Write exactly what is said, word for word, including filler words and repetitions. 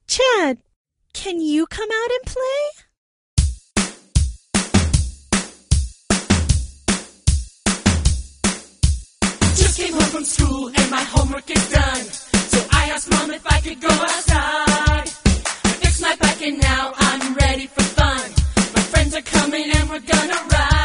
Chad, can you come out and play? Just came home from school and my homework is done. So I asked Mom if I could go outside. I fixed my bike and now I'm ready for fun. My friends are coming and we're gonna ride.